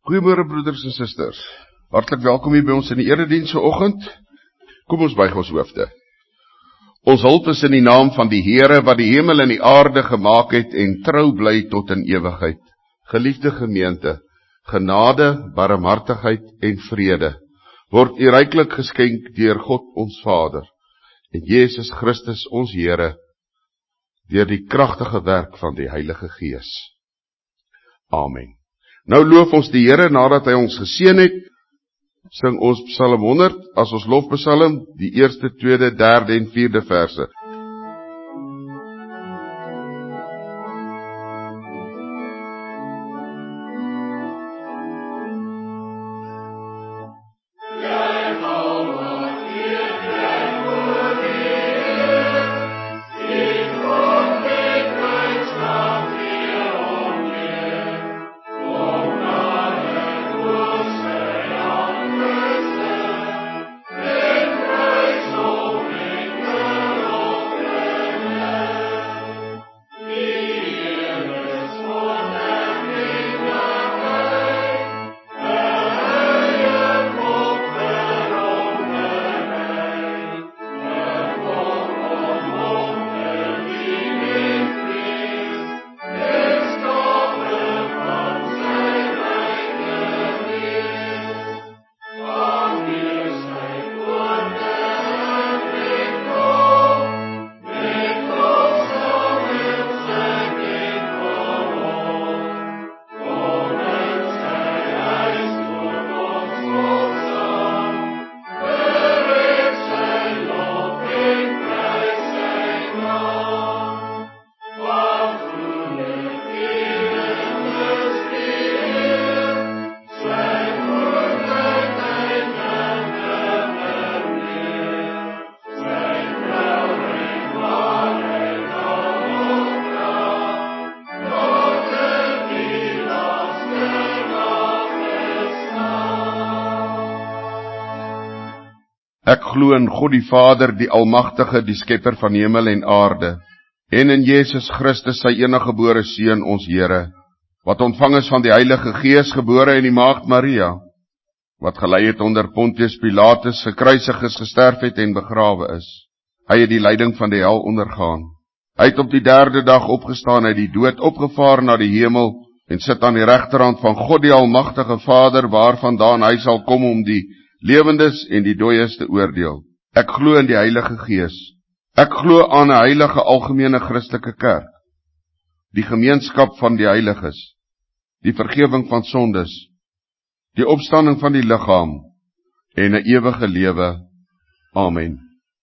Goeiemôre broeders en susters. Hartlik welkom hier by ons in die erediens vanoggend. Kom ons buig ons hoofde. Ons hulp is in die naam van die Here wat die hemel en die aarde gemaak het en trou bly tot in ewigheid. Geliefde gemeente, genade, barmhartigheid en vrede word u ryklik geskenk deur God ons Vader en Jesus Christus ons Here deur die kragtige werk van die Heilige Gees. Amen. Nou loof ons die Here nadat hy ons geseën het, sing ons Psalm 100 as ons lofpsalm, die 1, 2, 3 en 4 verse. Ek glo in God die Vader, die Almagtige, die Skepper van hemel en aarde, en in Jesus Christus, sy eniggebore Seun, ons Here, wat ontvang is van die Heilige Gees, gebore in die Maagd Maria, wat gelei het onder Pontius Pilatus, gekruisig is, gesterf het en begrawe is. Hy het die lyding van die hel ondergaan. Hy het op die 3de dag opgestaan uit die dood, opgevaar na die hemel, en sit aan die regterhand van God die Almagtige Vader, waarvandaan hy sal kom om die lewendes en die dooies te oordeel. Ek glo in die Heilige Gees. Ek glo aan 'n heilige algemene Christelike kerk, die gemeenskap van die heiliges, die vergifnis van sondes, die opstanding van die liggaam en 'n ewige lewe. Amen.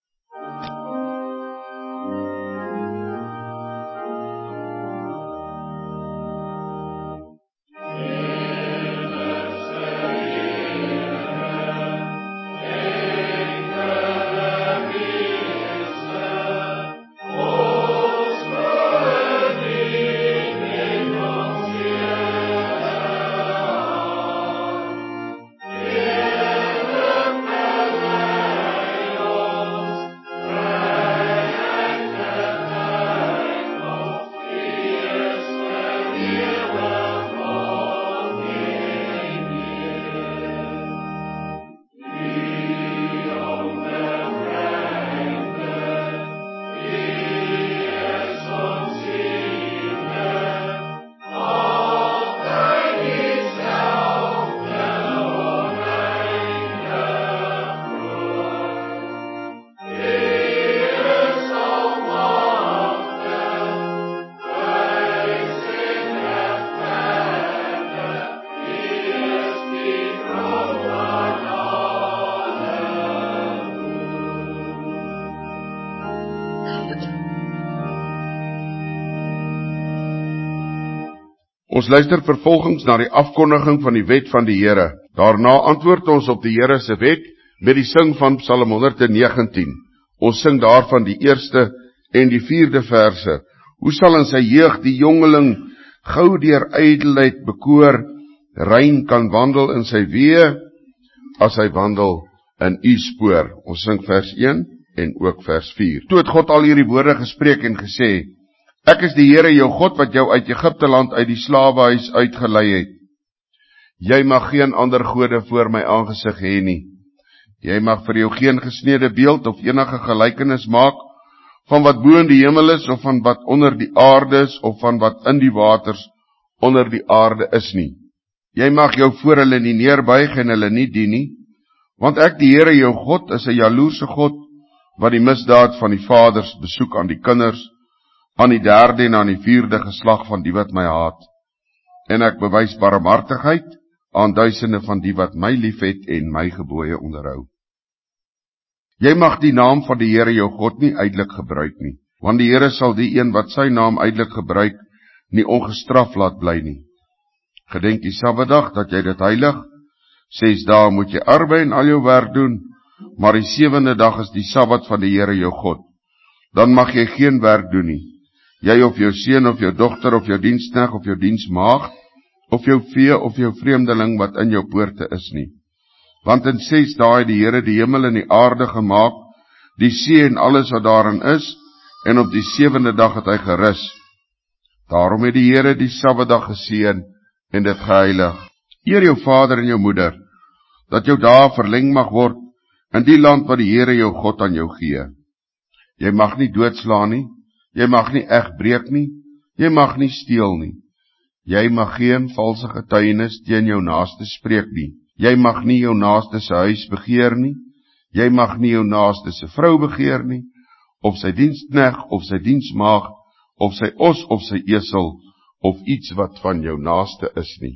Ons luister vervolgens na die afkondiging van die wet van die Here. Daarna antwoord ons op die Here se wet met die sing van Psalm 119. Ons sing daarvan die 1 en die 4de verse. Hoe sal in sy jeug die jongeling gou deur ydelheid bekoor, rein kan wandel in sy weë, as hy wandel in u spoor. Ons sing vers 1 en ook vers 4. Toe het God al hierdie woorde gespreek en gesê: Ek is die Here jou God wat jou uit Egipte land uit die slawehuis uitgelei het. Jy mag geen ander gode voor my aangesig hê nie. Jy mag vir jou geen gesnede beeld of enige gelykenis maak van wat bo in die hemel is, of van wat onder die aarde is, of van wat in die waters onder die aarde is nie. Jy mag jou voor hulle nie neerbuig en hulle nie dien nie, want ek, die Here jou God, is 'n jaloerse God, wat die misdaad van die vaders besoek aan die kinders, aan die 3de en aan die 4de geslag van die wat my haat. En ek bewys barmhartigheid aan duisende van die wat my liefhet en my gebooie onderhou. Jy mag die naam van die Here jou God nie uitelik gebruik nie, want die Here sal die een wat sy naam uitelik gebruik, nie ongestraf laat bly nie. Gedenk die Sabbatdag, dat jy dit heilig. 6 dae moet jy arbei en al jou werk doen, maar die 7de dag is die Sabbat van die Here jou God. Dan mag jy geen werk doen nie. Jy of jou seun of jou dogter of jou diensknegt of jou diensmaagd, of jou vee of jou vreemdeling wat in jou poorte is nie. Want in 6 dae het die Here die hemel en die aarde gemaak, die see en alles wat daarin is, en op die 7de dag het hy gerus. Daarom het die Here die Sabbatdag geseën en dit geheilig. Eer jou vader en jou moeder, dat jou dae verleng mag word in die land wat die Here jou God aan jou gee. Jy mag nie doodslaan nie, jy mag nie egbreek nie, jy mag nie steel nie. Jy mag geen valse getuienis teen jou naaste spreek nie. Jy mag nie jou naaste se huis begeer nie. Jy mag nie jou naaste se vrou begeer nie, of sy diensknegt, of sy diensmaagd, of sy os, of sy esel, of iets wat van jou naaste is nie.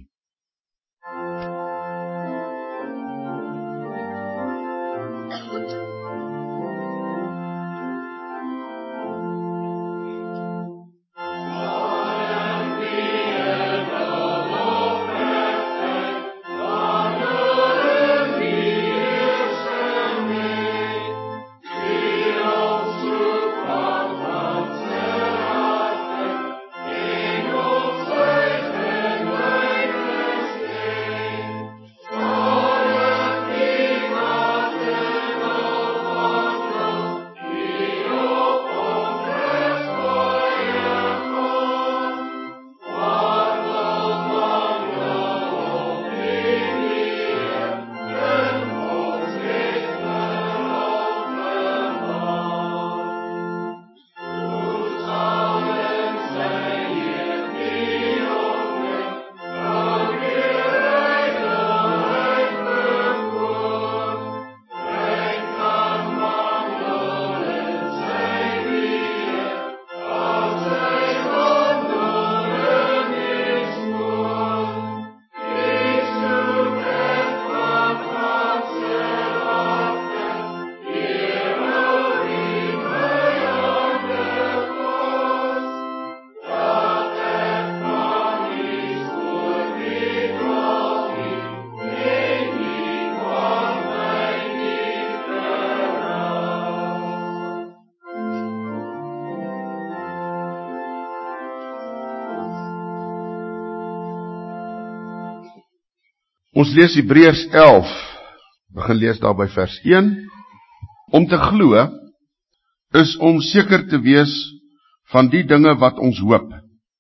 Ons lees Hebreërs 11, begin lees daar by vers 1. Om te glo is om seker te wees van die dinge wat ons hoop.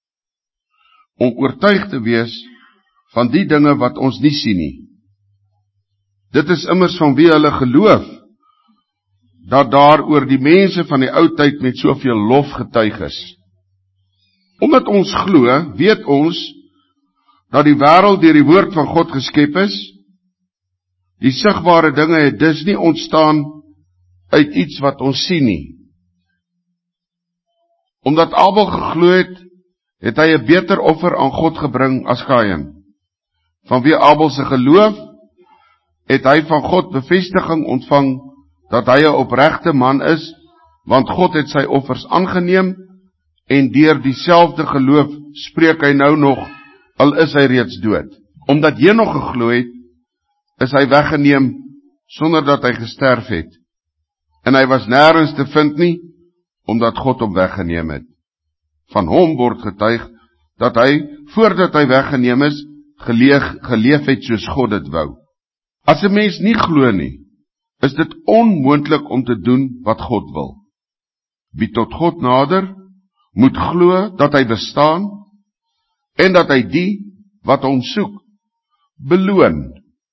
Om oortuig te wees van die dinge wat ons nie sien nie. Dit is immers van wie hulle geloof, dat daar oor die mense van die ou tyd met soveel lof getuig is. Omdat ons glo, weet ons, dat die wêreld deur die woord van God geskep is. Die sigbare dinge het dus nie ontstaan uit iets wat ons sien nie. Omdat Abel geglo het, het hy 'n beter offer aan God gebring as Kain. Vanweë Abel se geloof het hy van God bevestiging ontvang dat hy 'n opregte man is, want God het sy offers aangeneem, en deur dieselfde geloof spreek hy nou nog, al is hy reeds dood. Omdat Henog geglo het, is hy weggeneem sonder dat hy gesterf het. En hy was nêrens te vind nie, omdat God hom weggeneem het. Van hom word getuig dat hy, voordat hy weggeneem is, geleef het soos God dit wou. As 'n mens nie glo nie, is dit onmoontlik om te doen wat God wil. Wie tot God nader, moet glo dat hy bestaan, en dat hy die wat hom soek, beloon.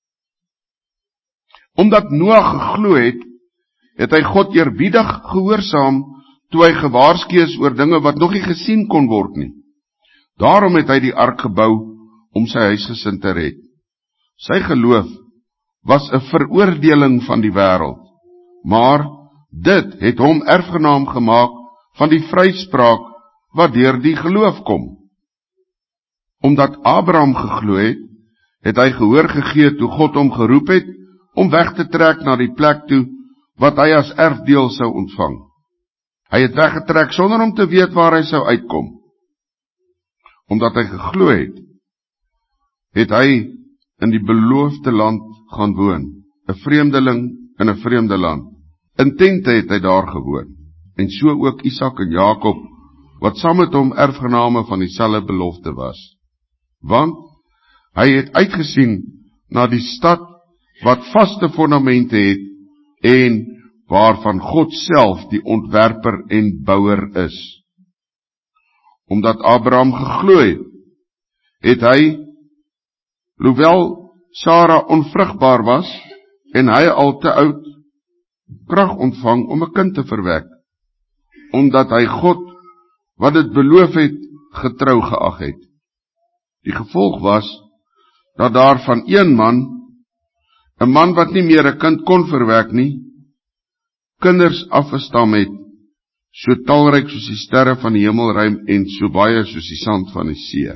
Omdat Noag geglo het, het hy God eerbiedig gehoorsaam, toe hy gewaarsku is oor dinge wat nog nie gesien kon word nie. Daarom het hy die ark gebou, om sy huisgesin te red. Sy geloof was 'n veroordeling van die wêreld, maar dit het hom erfgenaam gemaak van die vryspraak wat deur die geloof kom. Omdat Abraham geglo het, het hy gehoor gegee toe God hom geroep het om weg te trek na die plek toe wat hy as erfdeel sou ontvang. Hy het weggetrek sonder om te weet waar hy sou uitkom. Omdat hy geglo het hy in die beloofde land gaan woon, 'n vreemdeling in 'n vreemde land. In tente het hy daar gewoon, en so ook Isak en Jakob, wat saam met hom erfgename van dieselfde belofte was. Want hy het uitgesien na die stad wat vaste fondamente het, en waarvan God self die ontwerper en bouer is. Omdat Abraham geglo het hy, hoewel Sara onvrugbaar was, en hy al te oud, krag ontvang om 'n kind te verwek, omdat hy God, wat dit beloof het, getrou geag het. Die gevolg was, dat daar van een man, 'n man wat nie meer 'n kind kon verwek nie, kinders afgestam het, so talryk soos die sterre van die hemelruim en so baie soos die sand van die see.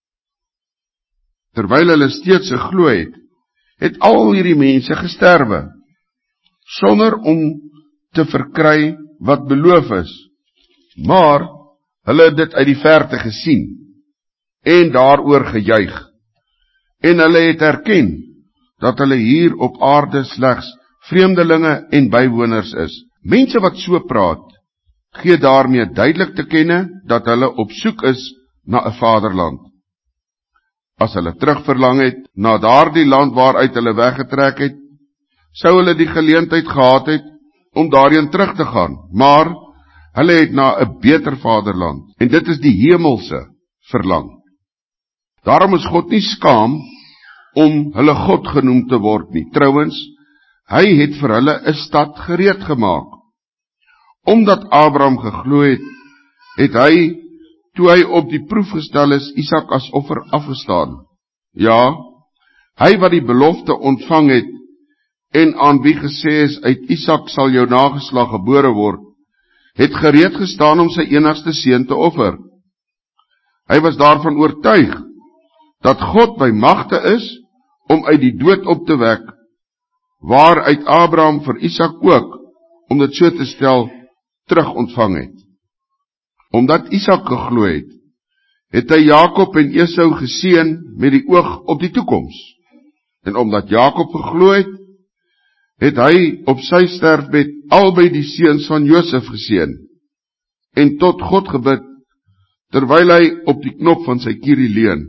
Terwyl hulle steeds geglo het al hierdie mense gesterwe, sonder om te verkry wat beloof is, maar hulle het dit uit die verte gesien, en daaroor gejuig, en hulle het erken, dat hulle hier op aarde slegs vreemdelinge en bywoners is. Mense wat so praat, gee daarmee duidelik te kenne, dat hulle op soek is na 'n vaderland. As hulle terugverlang het, na daardie land waaruit hulle weggetrek het, sou hulle die geleentheid gehad het, om daarheen terug te gaan, maar hulle het na 'n beter vaderland, en dit is die hemelse, verlang. Daarom is God nie skaam, om hulle God genoem te word nie. Trouwens, hy het vir hulle 'n stad gereed gemaak. Omdat Abraham geglo het hy, toe hy op die proef gestel is, Isak as offer afgestaan. Ja, hy wat die belofte ontvang het, en aan wie gesê is, uit Isak sal jou nageslag gebore word, het gereed gestaan om sy enigste seun te offer. Hy was daarvan oortuig, dat God by magte is, om uit die dood op te wek, waaruit Abraham vir Isak ook, om dit so te stel, terug ontvang het. Omdat Isak geglo het hy Jakob en Esau geseën met die oog op die toekoms. En omdat Jakob geglo het hy op sy sterfbed albei die seuns van Josef geseën, en tot God gebid, terwyl hy op die knop van sy kierie leun.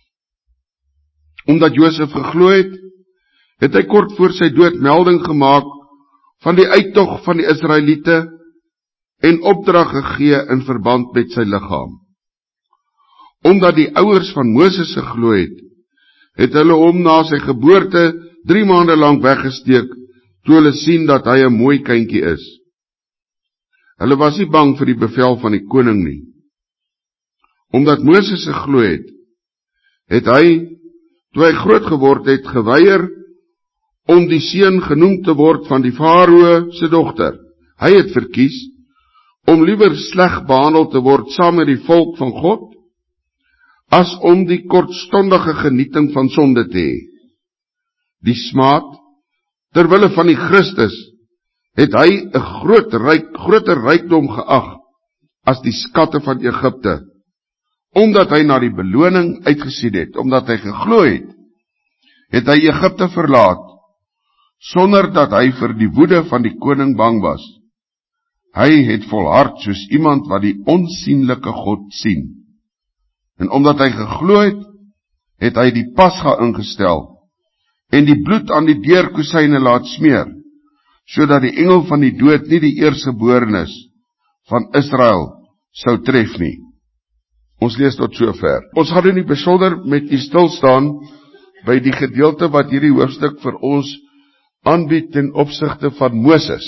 Omdat Josef geglo het hy kort voor sy dood melding gemaak van die uittog van die Israeliete en opdrag gegee in verband met sy liggaam. Omdat die ouers van Moses geglo het hulle hom na sy geboorte 3 maande lank weggesteek, toe hulle sien dat hy 'n mooi kindjie is. Hulle was nie bang vir die bevel van die koning nie. Omdat Moses geglo het hy, toe hy groot geword het, geweier om die seun genoem te word van die Farao se dogter. Hy het verkies om liewer sleg behandel te word saam met die volk van God, as om die kortstondige genieting van sonde te hê. Die smaad, terwille van die Christus, het hy 'n groter rykdom geag, as die skatte van Egipte, omdat hy na die beloning uitgesien het, omdat hy geglo het hy Egipte verlaat, sonder dat hy vir die woede van die koning bang was. Hy het volhard soos iemand wat die onsienlike God sien. En omdat hy geglo het hy die pasga ingestel, en die bloed aan die deurkosyne laat smeer, sodat die engel van die dood nie die eerstgeborenes van Israel sou tref nie. Ons lees tot sover. Ons gaan nie besonder met u stilstaan by die gedeelte wat hierdie hoofstuk vir ons aanbied ten opsigte van Moses.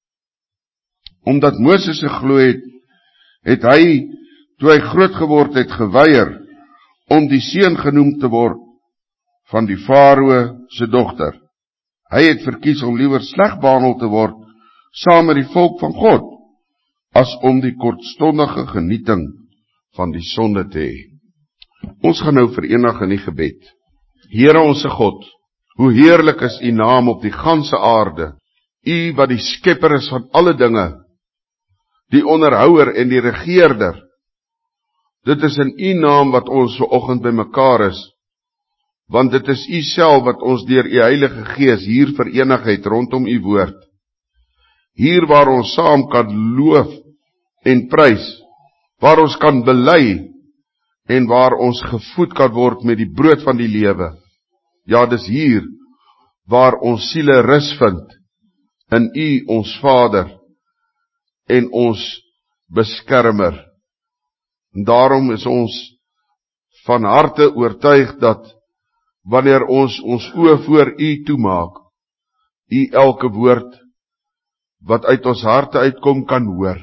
Omdat Moses geglo het hy, toe hy groot geword het, geweier om die seun genoem te word van die Farao se dogter. Hy het verkies om liewer sleg behandel te word saam met die volk van God, as om die kortstondige genieting van die sonde te hê. Ons gaan nou verenig in die gebed. Here onse God, hoe heerlik is U naam op die ganse aarde, U wat die skepper is van alle dinge, die onderhouer en die regeerder. Dit is in U naam wat ons vanoggend bymekaar is, want dit is U self wat ons deur U Heilige Gees hier verenig het rondom U woord. Hier waar ons saam kan loof en prys, waar ons kan bely en waar ons gevoed kan word met die brood van die lewe. Ja, dis hier waar ons siele rus vind in U, ons Vader en ons beskermer. En daarom is ons van harte oortuig dat wanneer ons oë voor U toemaak, U elke woord wat uit ons harte uitkom kan hoor.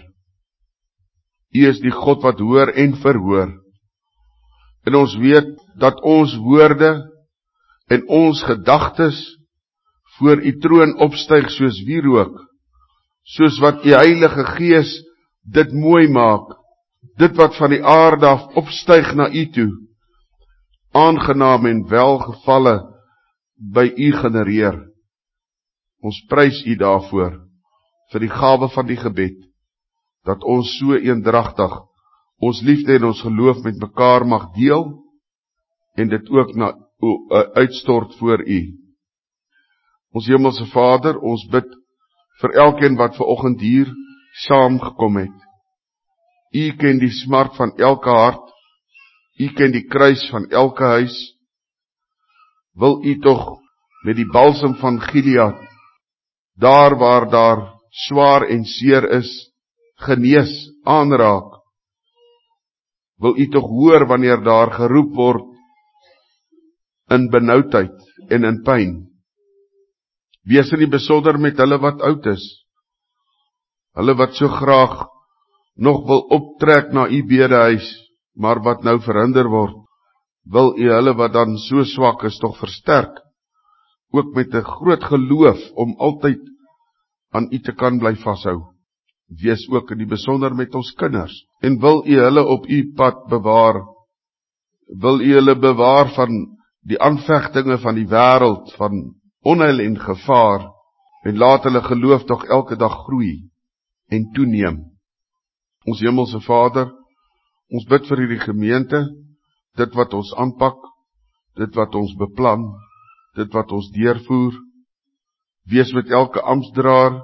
U is die God wat hoor en verhoor. En ons weet dat ons woorde en ons gedagtes voor U troon opstyg soos wierook, soos wat U Heilige Gees dit mooi maak, dit wat van die aarde af opstyg na U toe, aangenaam en welgevalle by U genereer. Ons prys U daarvoor, vir die gawe van die gebed, dat ons so eendragtig ons liefde en ons geloof met mekaar mag deel, en dit ook uitstort voor U. Ons Hemelse Vader, ons bid vir elkeen wat vanoggend hier saamgekom het. U ken die smart van elke hart, U ken die kruis van elke huis. Wil U tog met die balsem van Gilead, daar waar daar swaar en seer is, genees, aanraak. Wil U tog hoor wanneer daar geroep word in benoudheid en in pyn. Wees in die besonder met hulle wat oud is, hulle wat so graag nog wil optrek na U bedehuis, maar wat nou verhinder word. Wil U hulle wat dan so swak is tog versterk, ook met 'n groot geloof om altyd aan U te kan bly vashou. Wees ook in die besonder met ons kinders, en wil U hulle op U pad bewaar. Wil U hulle bewaar van die aanvegtinge van die wêreld, van onheil en gevaar, en laat hulle geloof tog elke dag groei en toeneem. Ons Hemelse Vader, ons bid vir hierdie gemeente, dit wat ons aanpak, dit wat ons beplan, dit wat ons deurvoer. Wees met elke amptdraer,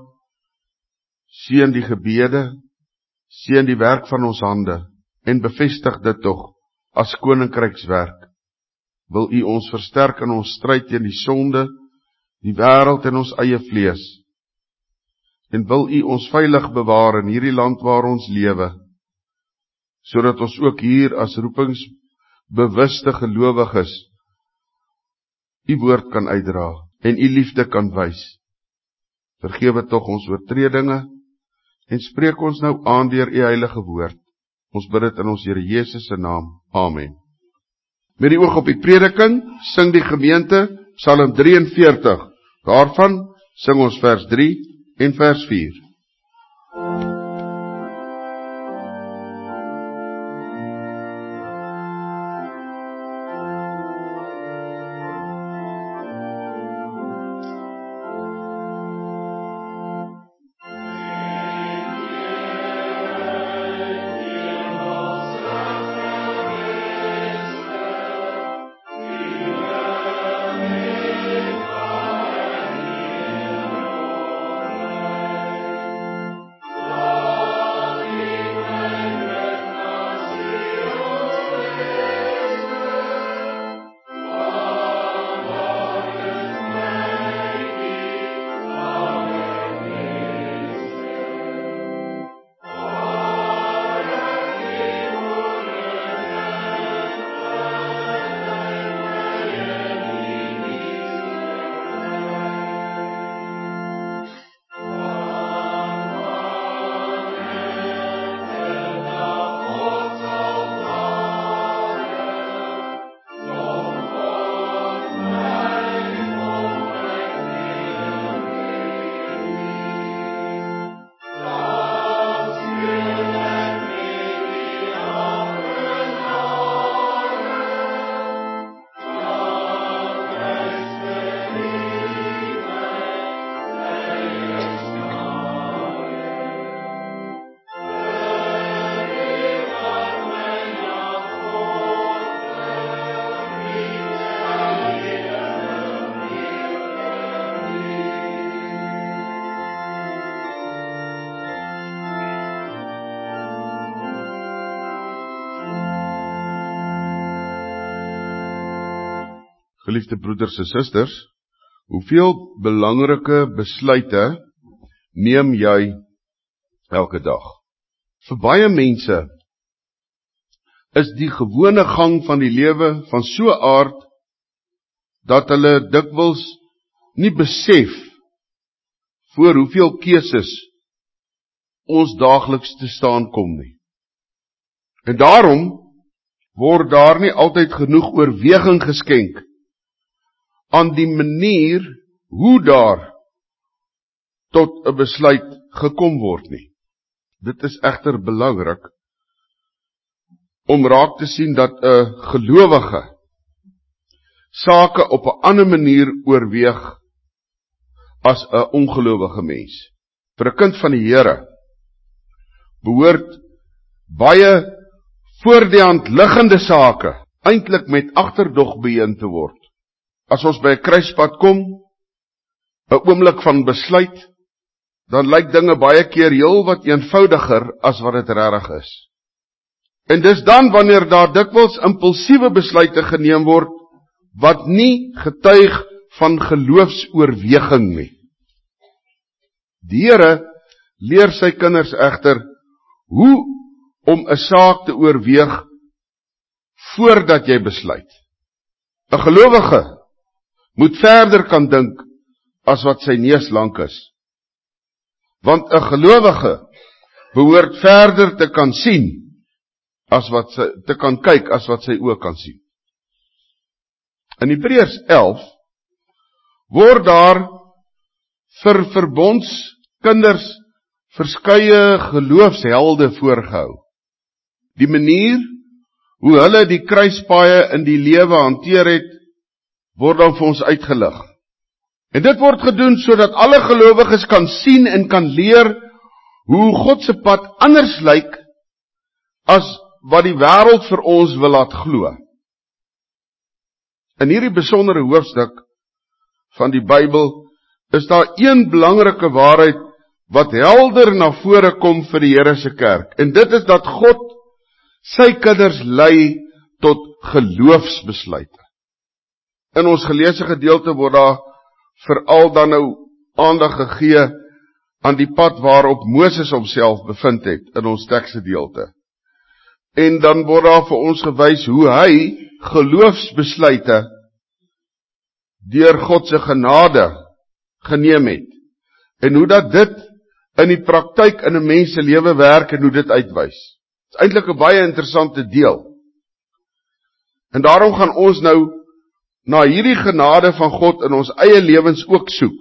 seën die gebede, seën die werk van ons hande, en bevestig dit tog as koninkrykswerk. Wil U ons versterk in ons stryd teen die sonde, die wêreld en ons eie vlees. En wil U ons veilig bewaar in hierdie land waar ons lewe, sodat ons ook hier as roepingsbewuste gelowiges U woord kan uitdra en U liefde kan wys. Vergewe tog ons oortredinge en spreek ons nou aan deur U heilige woord. Ons bid dit in ons Here Jesus se naam. Amen. Met die oog op die prediking sing die gemeente Psalm 43. Daarvan sing ons vers 3 en vers 4. Geliefde broeders en susters, hoeveel belangrike besluite neem jy elke dag? Vir baie mense is die gewone gang van die lewe van so 'n aard dat hulle dikwels nie besef voor hoeveel keuses ons daagliks te staan kom nie. En daarom word daar nie altyd genoeg oorweging geskenk aan die manier hoe daar tot 'n besluit gekom word nie. Dit is egter belangrik om raak te sien dat 'n gelowige sake op 'n ander manier oorweeg as 'n ongelowige mens. Vir 'n kind van die Here behoort baie voor die hand liggende sake eintlik met agterdog beheer te word. As ons by 'n kruispunt kom, 'n oomblik van besluit, dan lyk dinge baie keer heel wat eenvoudiger as wat dit regtig is. En dis dan wanneer daar dikwels impulsiewe besluite geneem word, wat nie getuig van geloofsoorweging nie. Die Here leer sy kinders egter hoe om 'n saak te oorweeg voordat jy besluit. 'n gelowige moet verder kan dink as wat sy neus lank is. Want 'n gelowige behoort verder te kan sien te kan kyk as wat sy oë kan sien. In Hebreërs 11 word daar vir verbondskinders verskeie geloofshelde voorgehou. Die manier hoe hulle die kruispaaie in die lewe hanteer het, word dan vir ons uitgelig. En dit word gedoen sodat alle gelowiges kan sien en kan leer hoe God se pad anders lyk as wat die wêreld vir ons wil laat glo. In hierdie besondere hoofstuk van die Bybel is daar een belangrike waarheid wat helder na vore kom vir die Here se kerk. En dit is dat God sy kinders lei tot geloofsbesluite. In ons geleesde gedeelte word daar veral dan nou aandag gegee aan die pad waarop Moses homself bevind het in ons teksgedeelte. En dan word daar vir ons gewys hoe hy geloofsbesluite deur God se genade geneem het. En hoe dat dit in die praktyk in 'n mens se lewe werk en hoe dit uitwys. Dit is eintlik 'n baie interessante deel. En daarom gaan ons nou na hierdie genade van God in ons eie lewens ook soek,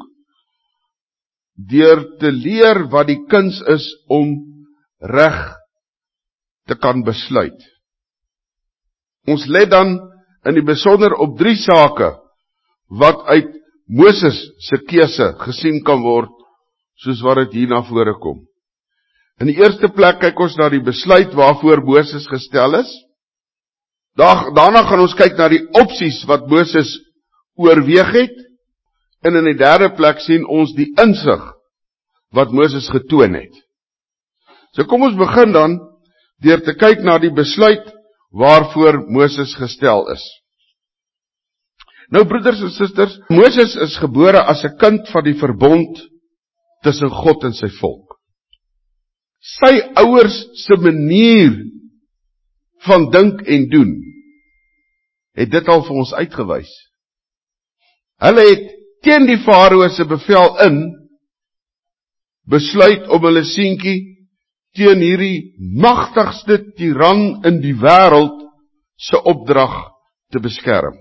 deur te leer wat die kuns is om reg te kan besluit. Ons let dan in die besonder op 3 sake wat uit Moses se keuse gesien kan word, soos wat dit hier na vore kom. In die eerste plek kyk ons na die besluit waarvoor Moses gestel is. Daarna gaan ons kyk na die opsies wat Moses oorweeg het, en in die derde plek sien ons die insig wat Moses getoon het. So kom ons begin dan deur te kyk na die besluit waarvoor Moses gestel is. Nou broeders en susters, Moses is gebore as 'n kind van die verbond tussen God en sy volk. Sy ouers se manier van dink en doen, het dit al vir ons uitgewys. Hulle het teen die farao se bevel besluit om hulle seentjie teen hierdie magtigste tiran in die wêreld se opdrag te beskerm.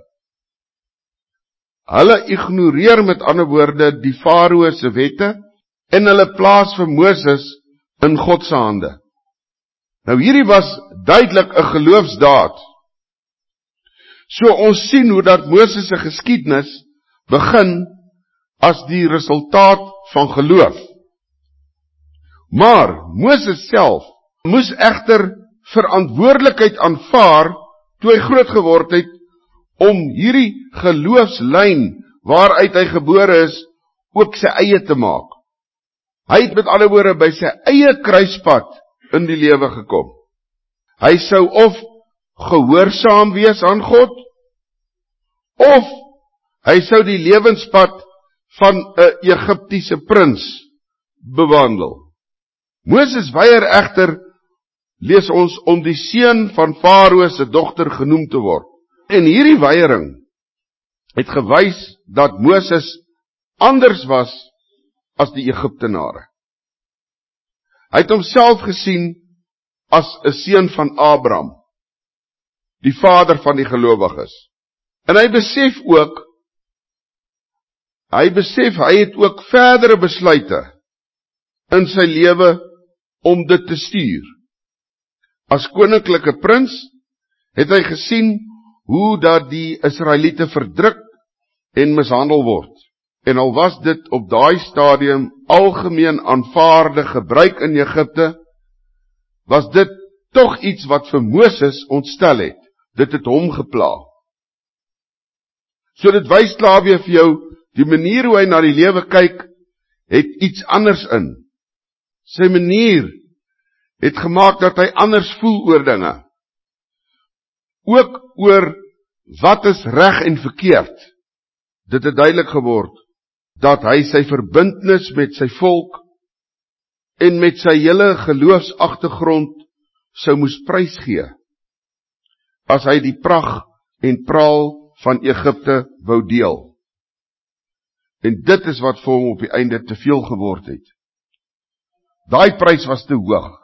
Hulle ignoreer met ander woorde die farao se wette en hulle plaas vir Moses in God se hande. Nou hierdie was duidelik 'n geloofsdaad. So ons sien hoe dat Moses se geskiedenis begin as die resultaat van geloof. Maar Moses self moes egter verantwoordelikheid aanvaar toe hy groot geword het om hierdie geloofslyn waaruit hy gebore is ook sy eie te maak. Hy het met ander woorde by sy eie kruispad in die lewe gekom. Hy sou of gehoorsaam wees aan God, of Hy sou die lewenspad van 'n Egiptiese prins bewandel. Moses weier egter, lees ons, om die seun van Farao se dogter genoem te word. En hierdie weiering het gewys dat Moses anders was as die Egiptenare. Hy het homself gesien as 'n seun van Abraham, die vader van die gelowiges. En hy besef hy het ook verdere besluite in sy lewe om dit te stuur. As koninklike prins het hy gesien hoe dat die Israeliete verdruk en mishandel word. En al was dit op daai stadium algemeen aanvaarde gebruik in Egipte, was dit tog iets wat vir Moses ontstel het. Dit het hom gepla. So dit wys klaar weer vir jou, die manier hoe hy na die lewe kyk, het iets anders in. Sy manier het gemaak dat hy anders voel oor dinge. Ook oor wat is reg en verkeerd. Dit het duidelik geword dat hy sy verbintenis met sy volk en met sy hele geloofsagtergrond sou moes prysgee, as hy die pragt en praal van Egipte wou deel. En dit is wat vir hom op die einde te veel geword het. Daai prys was te hoog.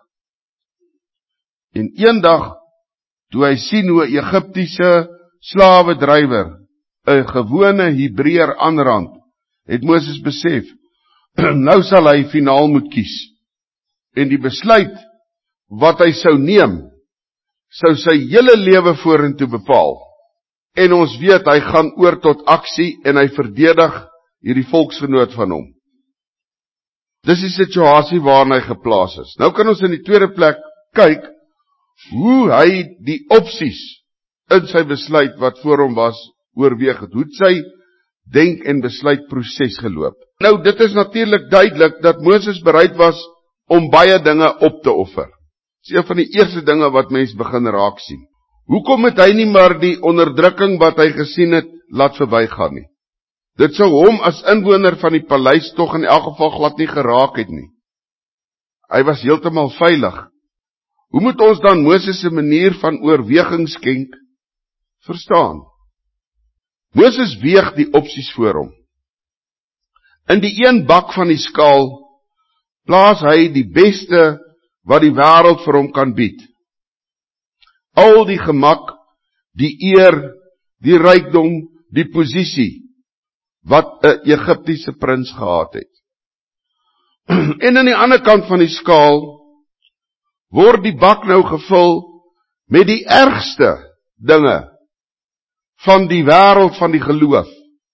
En eendag, toe hy sien hoe 'n Egiptiese slawedrywer 'n gewone Hebreër aanrand, het Moses besef, nou sal hy finaal moet kies. En die besluit wat hy sou neem, sou sy hele lewe vorentoe bepaal. En ons weet, hy gaan oor tot aksie en hy verdedig hierdie volksgenoot van hom. Dis die situasie waarin hy geplaas is. Nou kan ons in die tweede plek kyk hoe hy die opsies in sy besluit wat voor hom was, oorweeg het. Hoe het sy denk- en besluitproses geloop? Nou, dit is natuurlik duidelik dat Moses bereid was om baie dinge op te offer. Dis een van die eerste dinge wat mens begin raak sien. Hoekom het hy nie maar die onderdrukking wat hy gesien het, laat verbygaan nie? Dit sou hom as inwoner van die paleis tog in elk geval glad nie geraak het nie. Hy was heeltemal veilig. Hoe moet ons dan Moses se manier van oorweging skenk verstaan? Moses weeg die opsies voor hom. In die een bak van die skaal plaas hy die beste wat die wêreld vir hom kan bied. Al die gemak, die eer, die rykdom, die posisie wat 'n Egiptiese prins gehad het. En aan die ander kant van die skaal word die bak nou gevul met die ergste dinge van die wêreld van die geloof.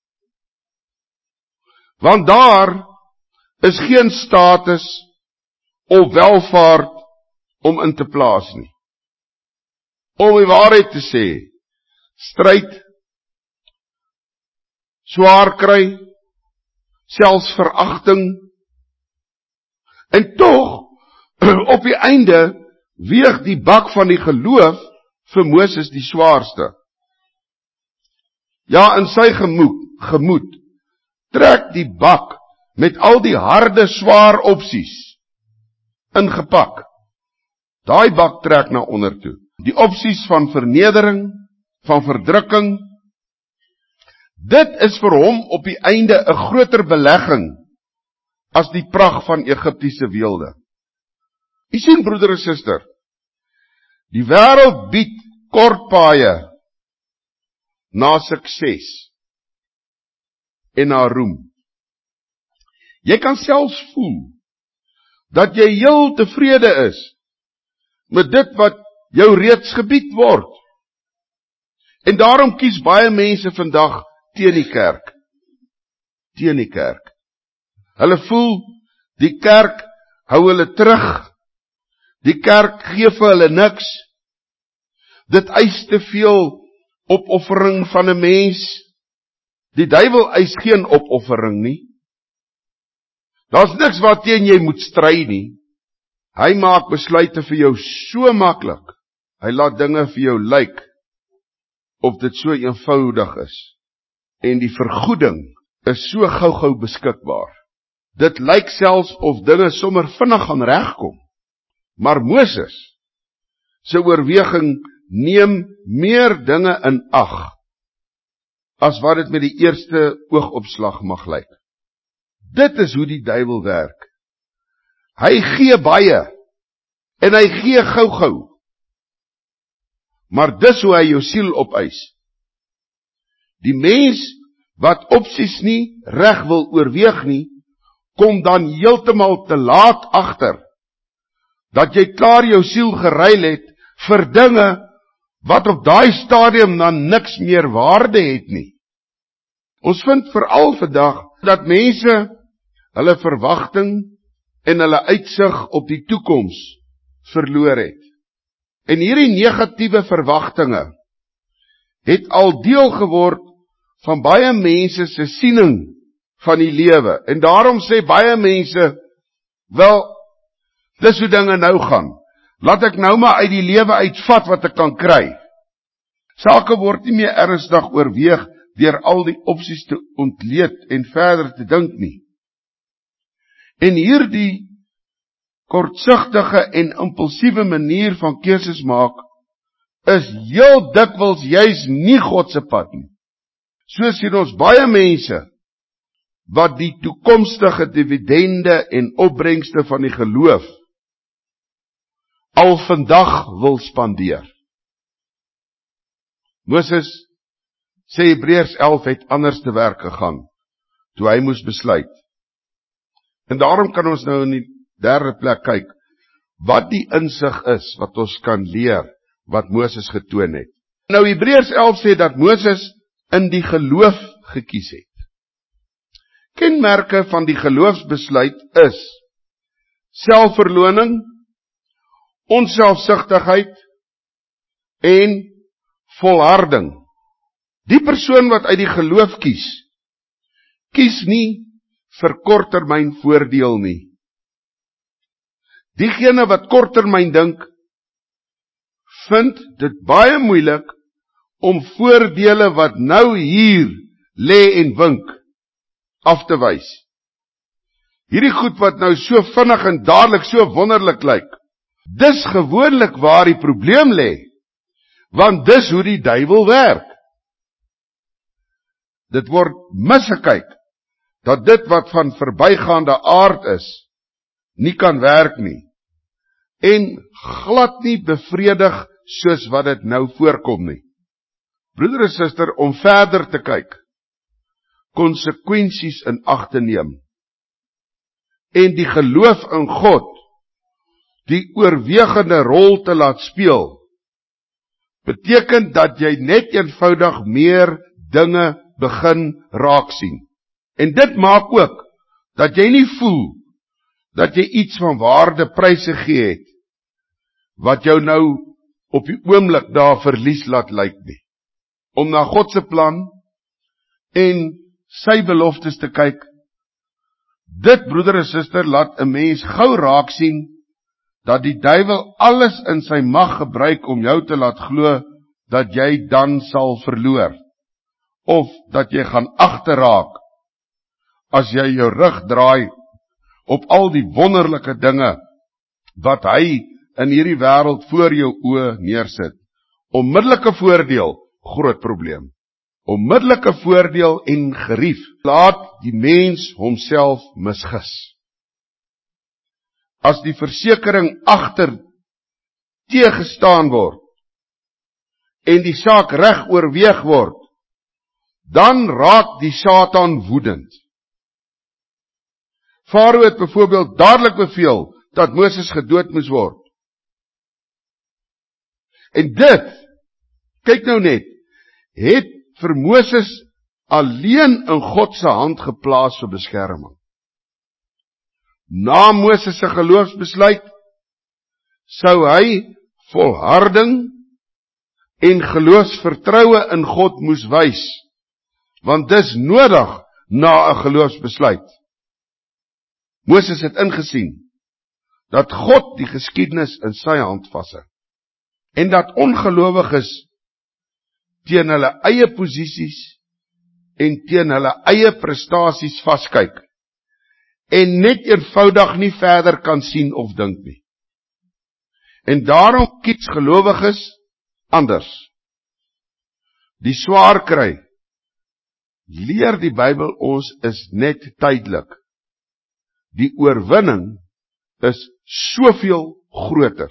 Want daar is geen status of welvaart om in te plaas nie. Om die waarheid te sê, stryd, swaar kry, selfs veragting, en tog, op die einde, weeg die bak van die geloof vir Moses die swaarste. Ja, in sy gemoed, trek die bak met al die harde, swaar opsies ingepak. Daai bak trek na onder toe. Die opsies van vernedering, van verdrukking, dit is vir hom op die einde 'n groter belegging as die pragt van Egiptiese weelde. U sien, broeder en suster, die wêreld bied kort paaie na sukses en na roem. Jy kan selfs voel dat jy heel tevrede is met dit wat jou reeds gebied word. En daarom kies baie mense vandag teen die kerk. Teen die kerk. Hulle voel, die kerk hou hulle terug. Die kerk gee vir hulle niks. Dit eis te veel opoffering van 'n mens. Die duiwel eis geen opoffering nie. Daar's niks waarteen jy moet stry nie. Hy maak besluite vir jou so maklik. Hy laat dinge vir jou lyk of dit so eenvoudig is. en die vergoeding is so gou-gou beskikbaar. Dit lyk selfs of dinge sommer vinnig gaan regkom. Maar Moses se oorweging neem meer dinge in ag as wat dit met die eerste oogopslag mag lyk. Dit is hoe die duiwel werk. Hy gee baie en hy gee gou-gou. Maar dis hoe hy jou siel opeis. Die mens wat opsies nie reg wil oorweeg nie, kom dan heeltemal te laat agter dat jy klaar jou siel geruil het vir dinge wat op daai stadium dan niks meer waarde het nie. Ons vind veral vandag dat mense hulle verwagting en hulle uitsig op die toekoms verloor het. En hierdie negatiewe verwagtinge het al deel geword van baie mense se siening van die lewe. En daarom sê baie mense, wel, dis hoe dinge nou gaan. Laat ek nou maar uit die lewe uitvat wat ek kan kry. Sake word nie meer ernstig oorweeg deur al die opsies te ontleed en verder te dink nie. En hierdie kortsigtige en impulsiewe manier van keuses maak, is heel dikwels juis nie God se pad nie. So sien ons baie mense, wat die toekomstige dividende en opbrengste van die geloof, al vandag wil spandeer. Moses, sê Hebreërs 11 het anders te werk gegaan, toe hy moes besluit. En daarom kan ons nou in die derde plek kyk, wat die insig is, wat ons kan leer, wat Moses getoon het. Nou Hebreërs 11 sê dat Moses in die geloof gekies het. Kenmerke van die geloofsbesluit is selfverloning, onselfsugtigheid en volharding. Die persoon wat uit die geloof kies, kies nie vir korttermyn voordeel nie. Diegene wat korttermyn dink, vind dit baie moeilik om voordele wat nou hier lê en wink af te wys. Hierdie goed wat nou so vinnig en dadelik so wonderlik lyk, dis gewoonlik waar die probleem lê, want dis hoe die duiwel werk. Dit word misgekyk, dat dit wat van verbygaande aard is, nie kan werk nie, en glad nie bevredig soos wat dit nou voorkom nie. Broeder en suster, om verder te kyk, konsekwensies in ag te neem, en die geloof in God, die oorwegende rol te laat speel, beteken dat jy net eenvoudig meer dinge begin raak sien. En dit maak ook, dat jy nie voel, dat jy iets van waarde pryse gee het, wat jou nou op die oomblik daar verlies laat lyk nie. Om na God se plan en sy beloftes te kyk, dit, broeder en suster, laat 'n mens gou raak sien, dat die duiwel alles in sy mag gebruik om jou te laat glo, dat jy dan sal verloor, of dat jy gaan agterraak, as jy jou rug draai op al die wonderlike dinge wat hy in hierdie wêreld voor jou oë neersit. Onmiddellike voordeel, groot probleem. Onmiddellike voordeel en gerief laat die mens homself misgis. As die versekering agter teëgestaan word en die saak reg oorweeg word, dan raak die Satan woedend. Farao het byvoorbeeld dadelik beveel dat Moses gedood moes word. En dit, kyk nou net, het vir Moses alleen in God se hand geplaas vir beskerming. Na Moses se geloofsbesluit, sou hy volharding en geloofsvertroue in God moes wys, want dis nodig na 'n geloofsbesluit. Moses het ingesien, dat God die geskiedenis in sy hand vashou, en dat ongelowiges teen hulle eie posisies en teen hulle eie prestasies vaskyk en net eenvoudig nie verder kan sien of dink nie. En daarom kies gelowiges anders. Die swaar kry, leer die Bybel ons, is net tydelik. Die oorwinning is soveel groter.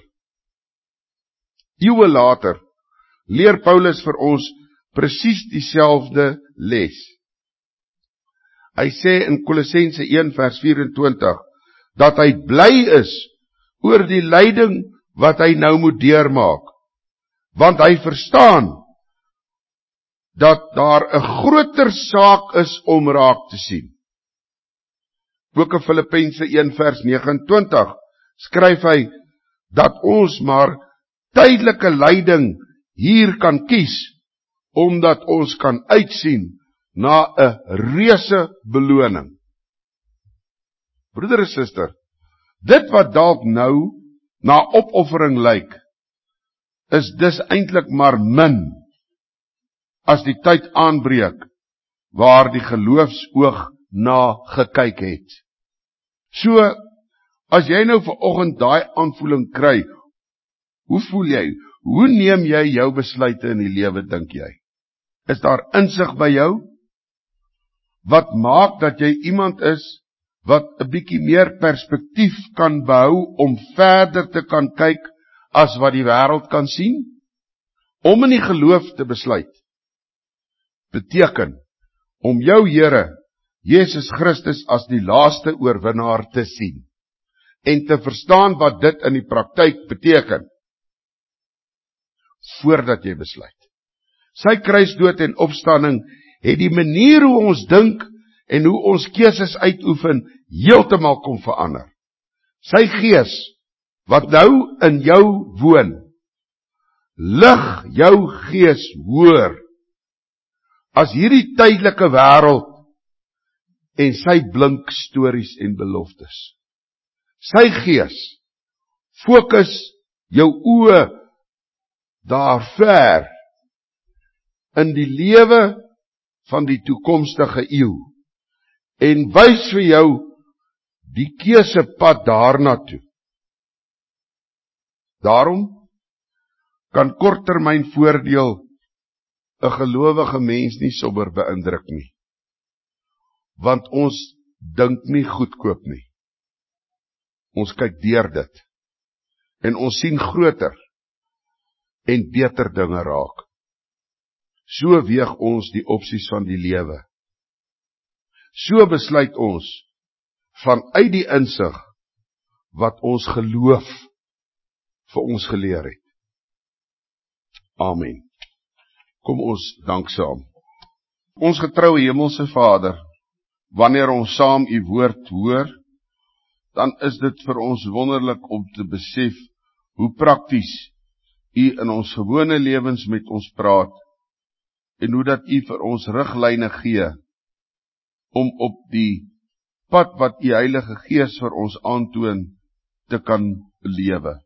Eeue later leer Paulus vir ons presies dieselfde les. Hy sê in Kolossense 1 vers 24, dat hy bly is oor die lyding wat hy nou moet deurmaak, want hy verstaan dat daar 'n groter saak is om raak te sien. Ook in Filippense 1 vers 29 skryf hy dat ons maar tydelike lyding hier kan kies, omdat ons kan uitsien na 'n reuse beloning. Broeder en suster, dit wat dalk nou na opoffering lyk, is dis eintlik maar min, as die tyd aanbreek, waar die geloofsoog na gekyk het. So, as jy nou vanoggend daai aanvoeling kry, hoe voel jy? Hoe neem jy jou besluite in die lewe, dink jy? Is daar insig by jou? Wat maak dat jy iemand is, wat 'n bietjie meer perspektief kan behou, om verder te kan kyk, as wat die wêreld kan sien? Om in die geloof te besluit, beteken, om jou Here, Jesus Christus, as die laaste oorwinnaar te sien, en te verstaan wat dit in die praktyk beteken, voordat jy besluit. Sy kruisdood en opstanding het die manier hoe ons dink en hoe ons keuses uitoefen heeltemal kom verander. Sy Gees, wat nou in jou woon, lig jou gees hoër as hierdie tydelike wêreld en sy blink stories en beloftes. Sy Gees fokus jou oë daar ver in die lewe van die toekomstige eeu en wys vir jou die keusepad daarna toe. Daarom kan korttermyn voordeel 'n gelowige mens nie sommer beïndruk nie, want ons dink nie goedkoop nie. Ons kyk deur dit en ons sien groter en beter dinge raak. So weeg ons die opsies van die lewe. So besluit ons vanuit die insig wat ons geloof vir ons geleer het. Amen. Kom ons dank saam. Ons getroue hemelse Vader, wanneer ons saam u woord hoor, dan is dit vir ons wonderlik om te besef hoe prakties u in ons gewone lewens met ons praat, en hoe dat u vir ons riglyne gee, om op die pad wat u Heilige Gees vir ons aantoon, te kan lewe.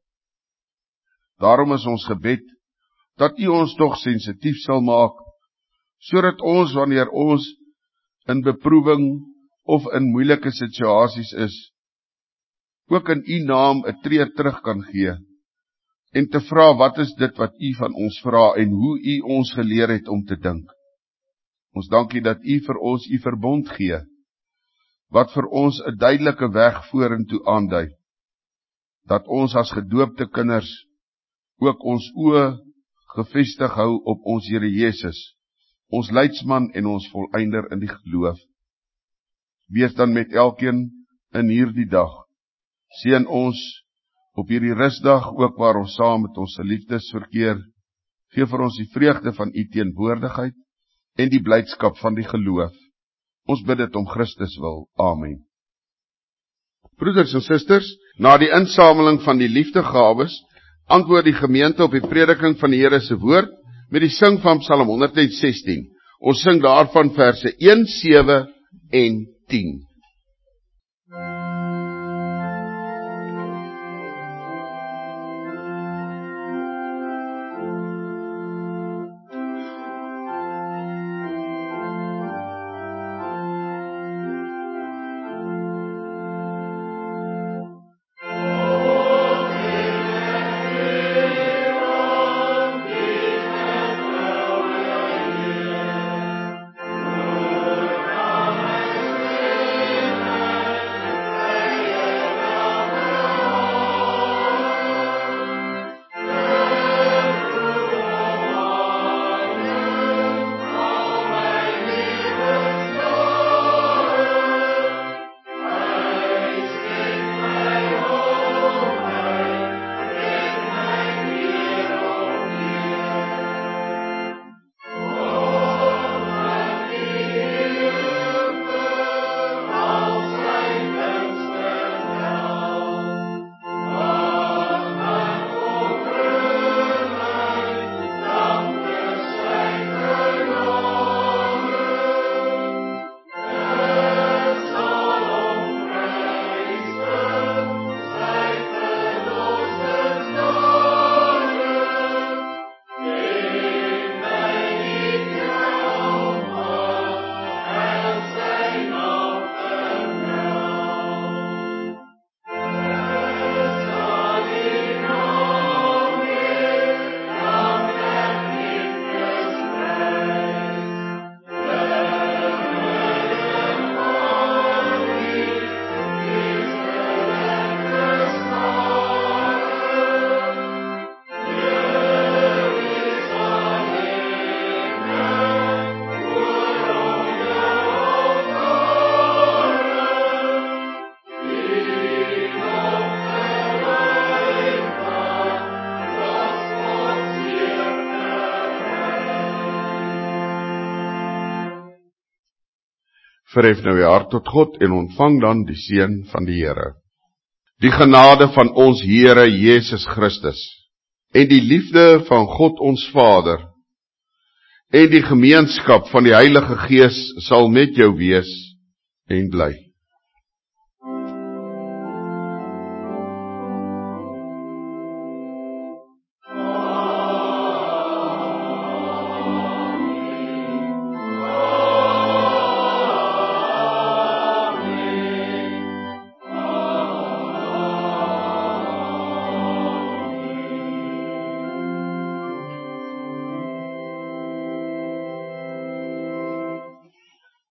Daarom is ons gebed, dat u ons tog sensitief sal maak, sodat ons, wanneer ons in beproewing of in moeilike situasies is, ook in u naam 'n tree terug kan gee, en te vra wat is dit wat u van ons vra, en hoe u ons geleer het om te dink. Ons dank u dat u vir ons u verbond gee, wat vir ons 'n duidelike weg vorentoe aandui, dat ons as gedoopte kinders ook ons oë gefestig hou op ons Here Jesus, ons leidsman en ons volëinder in die geloof. Wees dan met elkeen in hierdie dag. Seën ons op hierdie rusdag, ook waar ons saam met ons geliefdes verkeer. Gee vir ons die vreugde van u teenwoordigheid en die blydskap van die geloof. Ons bid dit om Christus wil. Amen. Broeders en susters, na die insameling van die liefdegawes, antwoord die gemeente op die prediking van die Here se woord met die sing van Psalm 116. Ons sing daarvan verse 1, 7 en 10. Verhef nou jou hart tot God en ontvang dan die seën van die Here. Die genade van ons Here Jesus Christus en die liefde van God ons Vader en die gemeenskap van die Heilige Gees sal met jou wees en bly.